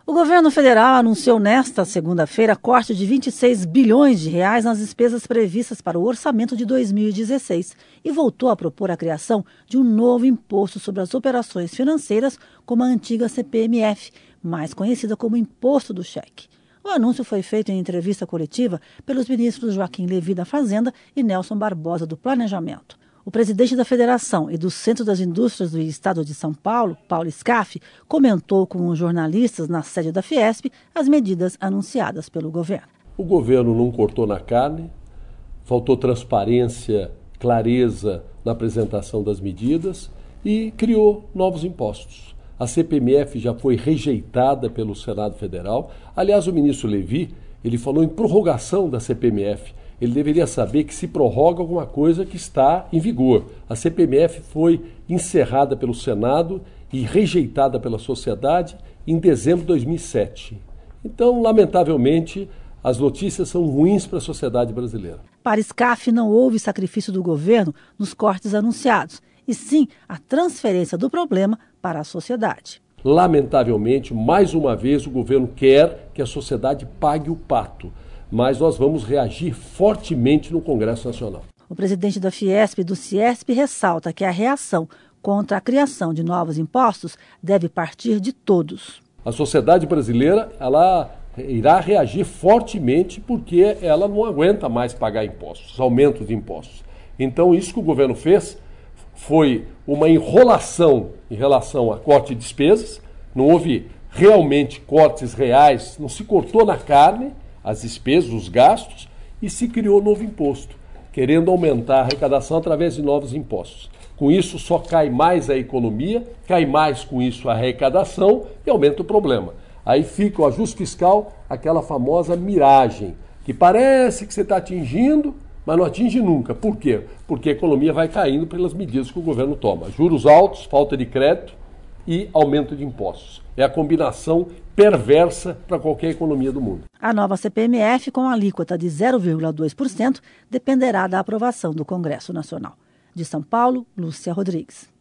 O governo federal anunciou nesta segunda-feira corte de 26 bilhões de reais nas despesas previstas para o orçamento de 2016 e voltou a propor a criação de um novo imposto sobre as operações financeiras, como a antiga CPMF, mais conhecida como Imposto do Cheque. O anúncio foi feito em entrevista coletiva pelos ministros Joaquim Levy da Fazenda e Nelson Barbosa do Planejamento. O presidente da Federação e do Centro das Indústrias do Estado de São Paulo, Paulo Scaff, comentou com os jornalistas na sede da Fiesp as medidas anunciadas pelo governo. O governo não cortou na carne, faltou transparência, clareza na apresentação das medidas e criou novos impostos. A CPMF já foi rejeitada pelo Senado Federal. Aliás, o ministro Levy, ele falou em prorrogação da CPMF. Ele deveria saber que se prorroga alguma coisa que está em vigor. A CPMF foi encerrada pelo Senado e rejeitada pela sociedade em dezembro de 2007. Então, lamentavelmente, as notícias são ruins para a sociedade brasileira. Para Scaff, não houve sacrifício do governo nos cortes anunciados, e sim a transferência do problema para a sociedade. Lamentavelmente, mais uma vez, o governo quer que a sociedade pague o pato. Mas nós vamos reagir fortemente no Congresso Nacional. O presidente da Fiesp e do Ciesp ressalta que a reação contra a criação de novos impostos deve partir de todos. A sociedade brasileira, ela irá reagir fortemente porque ela não aguenta mais pagar impostos, aumentos de impostos. Então, isso que o governo fez foi uma enrolação em relação a corte de despesas, não houve realmente cortes reais, não se cortou na carne as despesas, os gastos, e se criou novo imposto, querendo aumentar a arrecadação através de novos impostos. Com isso, só cai mais a economia, cai mais com isso a arrecadação e aumenta o problema. Aí fica o ajuste fiscal, aquela famosa miragem, que parece que você está atingindo, mas não atinge nunca. Por quê? Porque a economia vai caindo pelas medidas que o governo toma. Juros altos, falta de crédito e aumento de impostos. É a combinação perversa para qualquer economia do mundo. A nova CPMF, com alíquota de 0,2%, dependerá da aprovação do Congresso Nacional. De São Paulo, Lúcia Rodrigues.